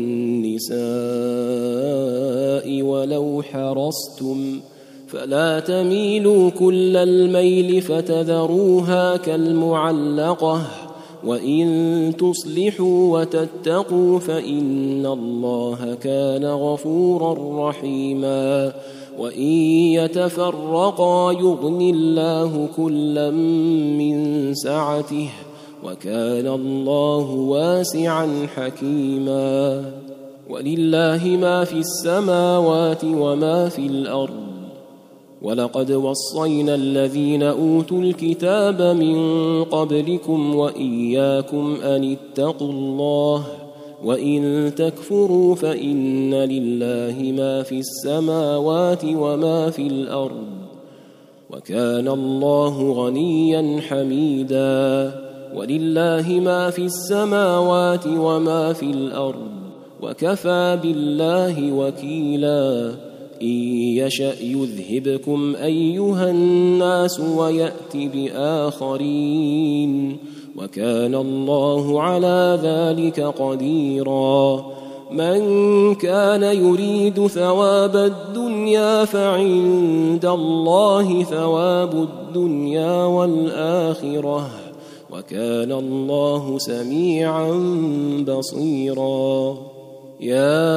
النساء ولو حرصتم فلا تميلوا كل الميل فتذروها كالمعلقة وإن تصلحوا وتتقوا فإن الله كان غفورا رحيما وإن يتفرقا يغن الله كلا من سعته وكان الله واسعا حكيما ولله ما في السماوات وما في الأرض ولقد وصينا الذين أوتوا الكتاب من قبلكم وإياكم أن اتقوا الله وإن تكفروا فإن لله ما في السماوات وما في الأرض وكان الله غنيا حميدا ولله ما في السماوات وما في الأرض وكفى بالله وكيلا إن يشأ يذهبكم أيها الناس ويأت بآخرين وكان الله على ذلك قديرا. من كان يريد ثواب الدنيا فعند الله ثواب الدنيا والآخرة وكان الله سميعا بصيرا. يا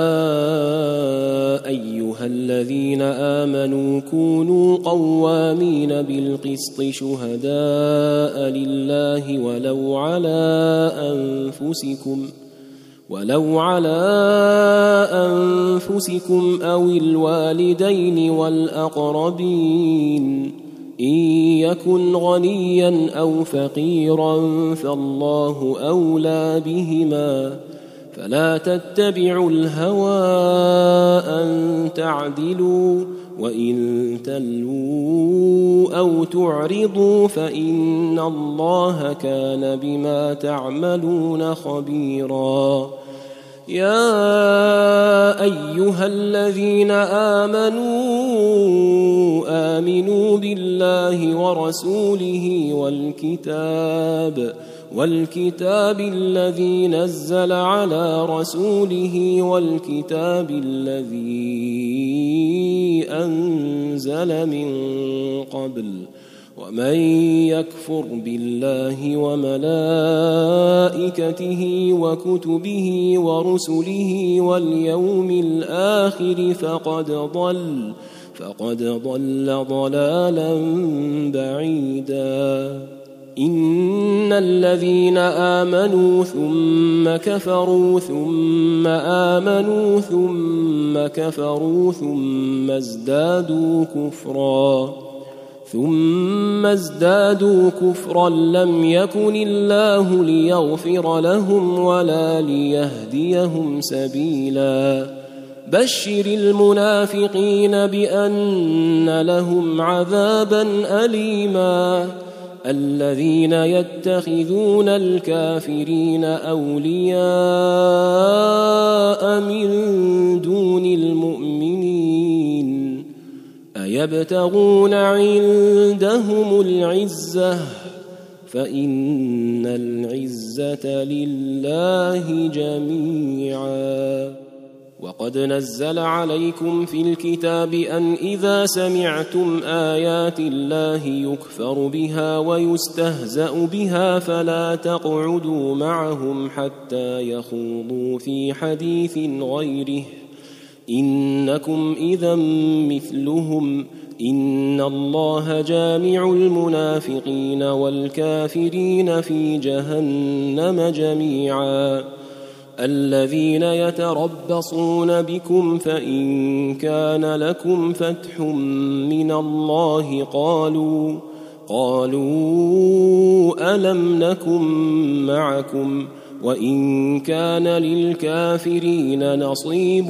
أيها الذين آمنوا كونوا قوامين بالقسط شهداء لله ولو على أنفسكم ولو على أنفسكم أو الوالدين والأقربين إن يكن غنيا أو فقيرا فالله أولى بهما فلا تتبعوا الهوى أن تعدلوا وإن تلووا أو تعرضوا فإن الله كان بما تعملون خبيرا. يا أيها الذين آمنوا آمنوا بالله ورسوله والكتاب والكتاب الذي نزل على رسوله والكتاب الذي أنزل من قبل ومن يكفر بالله وملائكته وكتبه ورسله واليوم الآخر فقد ضل فقد ضل ضلالا بعيدا. إن الذين آمنوا ثم كفروا ثم آمنوا ثم كفروا ثم ازدادوا كفرا ثم ازدادوا كفرا لم يكن الله ليغفر لهم ولا ليهديهم سبيلا. بشر المنافقين بأن لهم عذابا أليما. الذين يتخذون الكافرين أولياء من دون المؤمنين أيبتغون عندهم العزة فإن العزة لله جميعا. وقد نزل عليكم في الكتاب أن إذا سمعتم آيات الله يكفر بها ويستهزأ بها فلا تقعدوا معهم حتى يخوضوا في حديث غيره إنكم إذا مثلهم إن الله جامع المنافقين والكافرين في جهنم جميعا. الذين يتربصون بكم فإن كان لكم فتح من الله قالوا قالوا ألم نكن معكم وإن كان للكافرين نصيب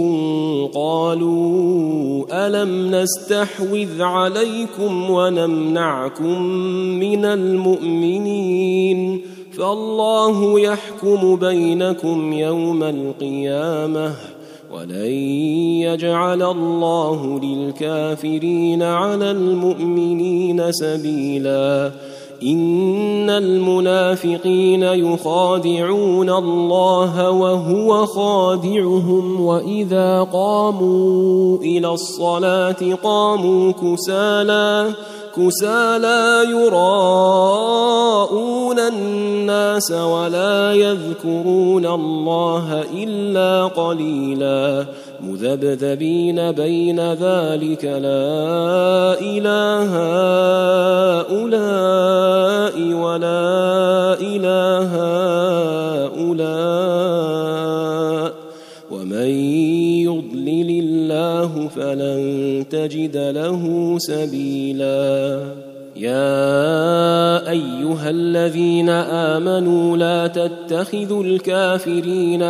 قالوا ألم نستحوذ عليكم ونمنعكم من المؤمنين فالله يحكم بينكم يوم القيامة ولن يجعل الله للكافرين على المؤمنين سبيلا. إن المنافقين يخادعون الله وهو خادعهم وإذا قاموا إلى الصلاة قاموا كسالى كسالى يراءون الناس ولا يذكرون الله إلا قليلا مذبذبين بين ذلك لا إله هؤلاء ولا إله هؤلاء ومن يضلل الله فلن تجد له سبيلا. يا أيها الذين آمنوا لا تتخذوا الكافرين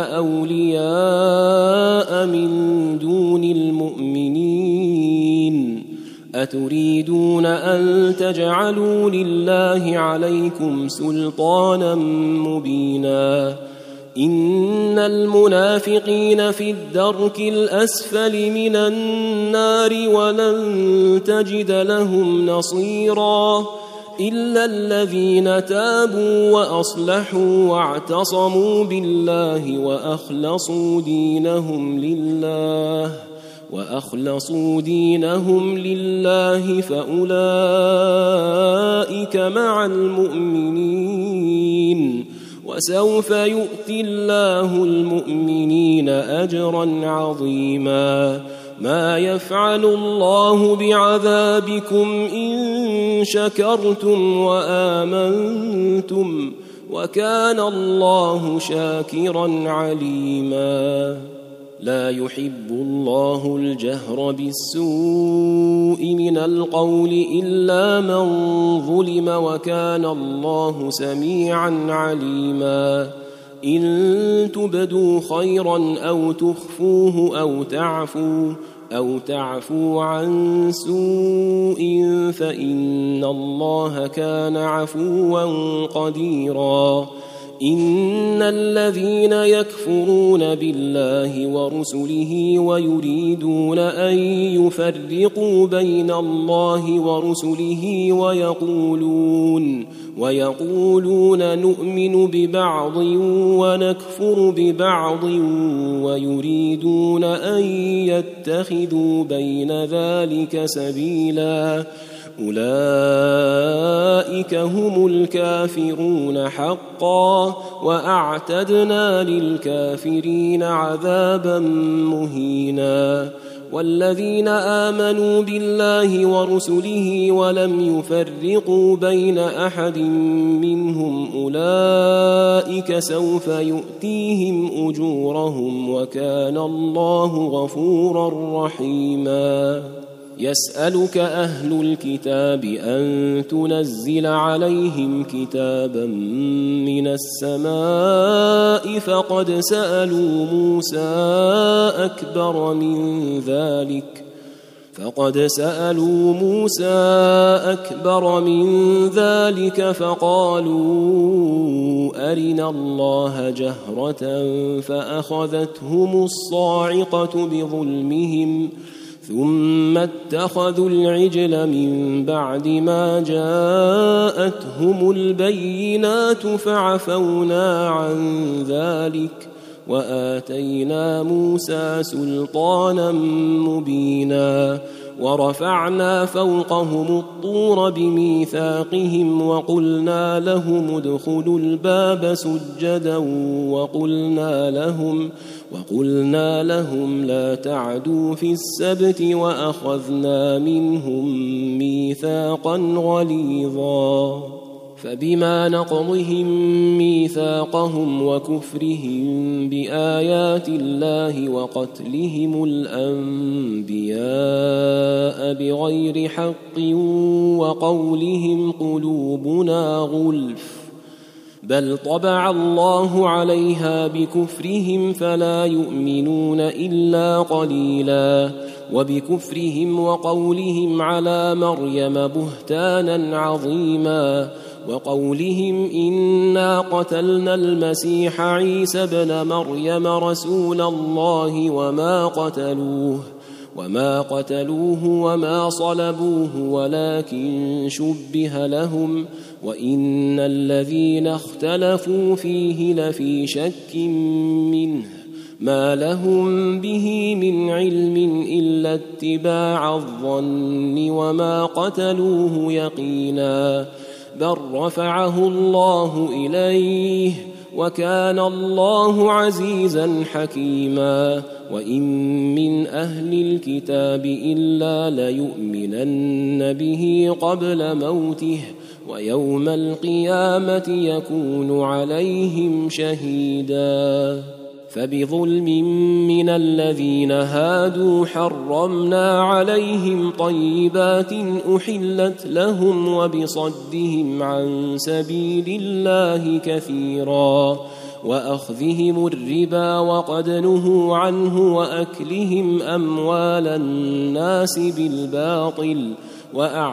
أولياء من دون المؤمنين أتريدون أن تجعلوا لله عليكم سلطانا مبينا. إن المنافقين في الدرك الأسفل من النار ولن تجد لهم نصيرا. إلا الذين تابوا وأصلحوا واعتصموا بالله وأخلصوا دينهم لله وأخلصوا دينهم لله فأولئك مع المؤمنين وسوف يؤتي الله المؤمنين أجرا عظيما ما يفعل الله بعذابكم إن شكرتم وآمنتم وكان الله شاكرا عليما لا يحب الله الجهر بالسوء من القول إلا من ظلم وكان الله سميعا عليما إن تبدوا خيرا أو تخفوه أو تعفوا أو تعفوا عن سوء فإن الله كان عفوا قديرا إن الذين يكفرون بالله ورسله ويريدون أن يفرقوا بين الله ورسله ويقولون ويقولون نؤمن ببعض ونكفر ببعض ويريدون أن يتخذوا بين ذلك سبيلا أولئك هم الكافرون حقا وأعتدنا للكافرين عذابا مهينا والذين آمنوا بالله ورسله ولم يفرقوا بين أحد منهم أولئك سوف يؤتيهم أجورهم وكان الله غفورا رحيما يسألك أهل الكتاب أن تنزل عليهم كتابا من السماء فقد سألوا موسى أكبر من ذلك فقد سألوا موسى أكبر من ذلك فقالوا أرنا الله جهرة فأخذتهم الصاعقة بظلمهم ثم اتخذوا العجل من بعد ما جاءتهم البينات فعفونا عن ذلك وآتينا موسى سلطانا مبينا ورفعنا فوقهم الطور بميثاقهم وقلنا لهم ادخلوا الباب سجدا وقلنا لهم وقلنا لهم لا تعدوا في السبت وأخذنا منهم ميثاقا غليظا فبما نقضهم ميثاقهم وكفرهم بآيات الله وقتلهم الأنبياء بغير حق وقولهم قلوبنا غلف بل طبع الله عليها بكفرهم فلا يؤمنون إلا قليلا وبكفرهم وقولهم على مريم بهتانا عظيما وقولهم إنا قتلنا المسيح عيسى ابن مريم رسول الله وما قتلوه وما قتلوه وما صلبوه ولكن شبه لهم وإن الذين اختلفوا فيه لفي شك منه ما لهم به من علم إلا اتباع الظن وما قتلوه يقينا بل رفعه الله إليه وكان الله عزيزا حكيما وإن من أهل الكتاب إلا ليؤمنن به قبل موته ويوم القيامة يكون عليهم شهيدا فبظلم من الذين هادوا حرمنا عليهم طيبات أحلت لهم وبصدهم عن سبيل الله كثيرا وأخذهم الربا وقد نهوا عنه وأكلهم أموال الناس بالباطل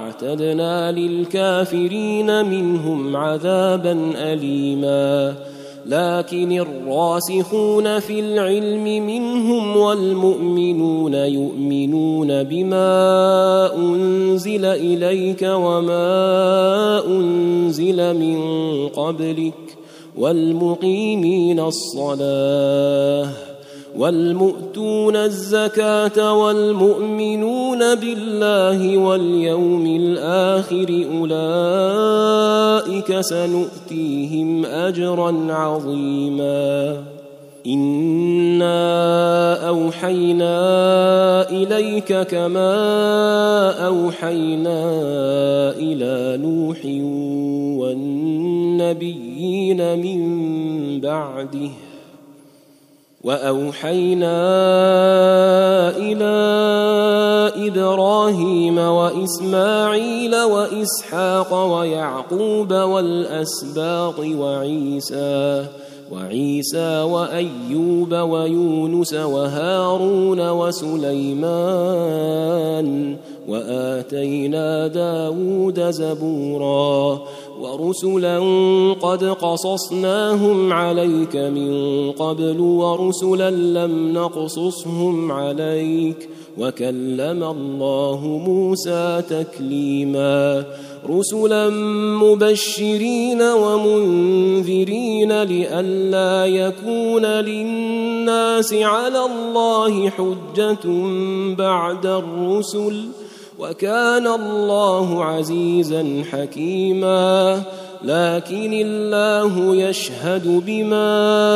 وأعتدنا للكافرين منهم عذابا أليما لكن الراسخون في العلم منهم والمؤمنون يؤمنون بما أنزل إليك وما أنزل من قبلك والمقيمين الصلاة والمؤتون الزكاة والمؤمنون بالله واليوم الآخر أولئك سنؤتيهم أجرا عظيما إنا أوحينا إليك كما أوحينا إلى نوح والنبيين من بعده وأوحينا إلى إبراهيم وإسماعيل وإسحاق ويعقوب والأسباط وعيسى وعيسى وأيوب ويونس وهارون وسليمان وآتينا داود زبورا ورسلا قد قصصناهم عليك من قبل ورسلا لم نقصصهم عليك وكلم الله موسى تكليما رسلا مبشرين ومنذرين لئلا يكون للناس على الله حجة بعد الرسل وكان الله عزيزا حكيما لكن الله يشهد بما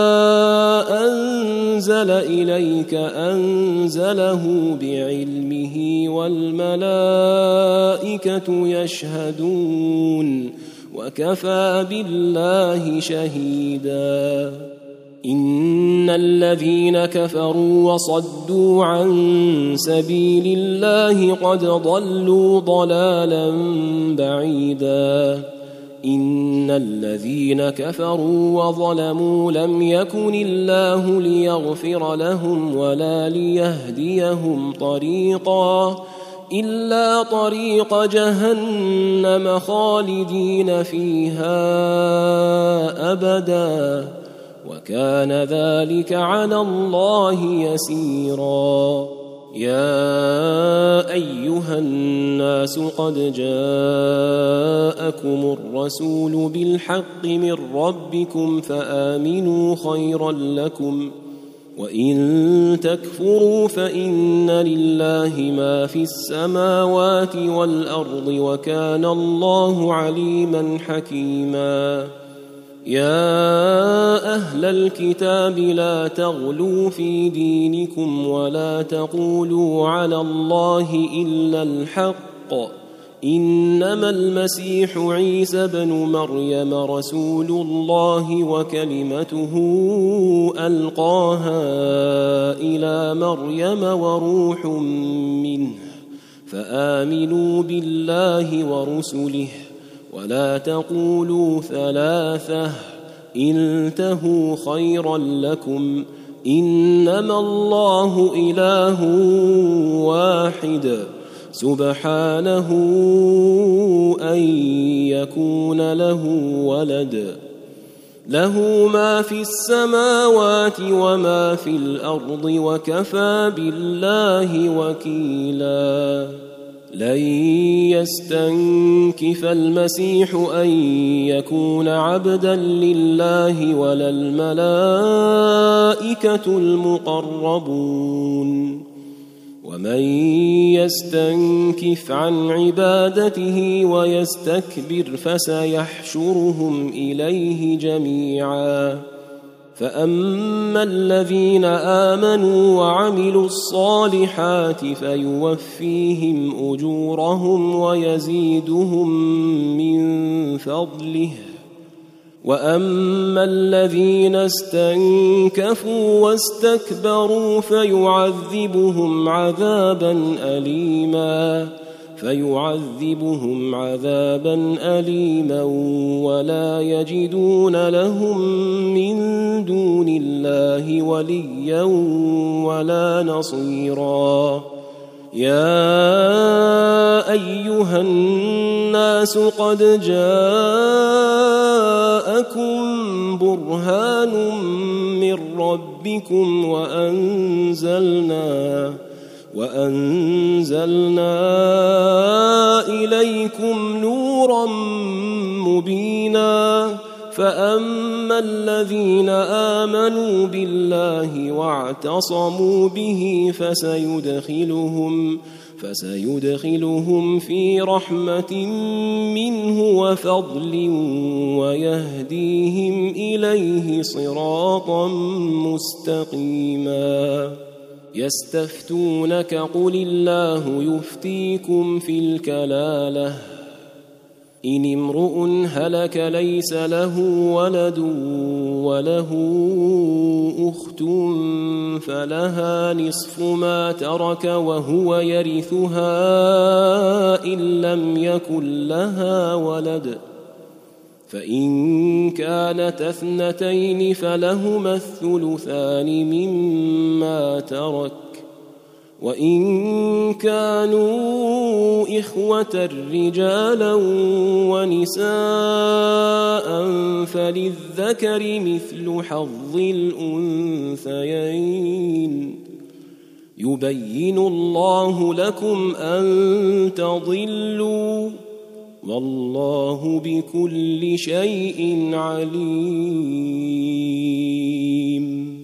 أنزل إليك أنزله بعلمه والملائكة يشهدون وكفى بالله شهيدا إن الذين كفروا وصدوا عن سبيل الله قد ضلوا ضلالا بعيدا إن الذين كفروا وظلموا لم يكن الله ليغفر لهم ولا ليهديهم طريقا إلا طريق جهنم خالدين فيها أبدا وكان ذلك على الله يسيرا يا أيها الناس قد جاءكم الرسول بالحق من ربكم فآمنوا خيرا لكم وإن تكفروا فإن لله ما في السماوات والأرض وكان الله عليما حكيما يا أهل الكتاب لا تغلوا في دينكم ولا تقولوا على الله إلا الحق إنما المسيح عيسى بن مريم رسول الله وكلمته ألقاها إلى مريم وروح منه فآمنوا بالله ورسله ولا تقولوا ثلاثة انتهوا خيرا لكم إنما الله إله واحد سبحانه أن يكون له ولد له ما في السماوات وما في الأرض وكفى بالله وكيلا لن يستنكف المسيح أن يكون عبدا لله ولا الملائكة المقربون ومن يستنكف عن عبادته ويستكبر فسيحشرهم إليه جميعا فأما الذين آمنوا وعملوا الصالحات فيوفيهم أجورهم ويزيدهم من فضله وأما الذين استنكفوا واستكبروا فيعذبهم عذابا أليما فيعذبهم عذابا أليما ولا يجدون لهم من دون الله وليا ولا نصيرا يا أيها الناس قد جاءكم برهان من ربكم وأنزلنا وأنزلنا إليكم نورا مبينا فأما الذين آمنوا بالله واعتصموا به فسيدخلهم فسيدخلهم في رحمة منه وفضل ويهديهم إليه صراطا مستقيما يستفتونك قل الله يفتيكم في الكلالة إن امرؤ هلك ليس له ولد وله أخت فلها نصف ما ترك وهو يرثها إن لم يكن لها ولد فإن كانت اثنتين فلهما الثلثان مما ترك وإن كانوا إخوة رجالا ونساء فللذكر مثل حظ الأنثيين يبين الله لكم أن تضلوا والله بكل شيء عليم.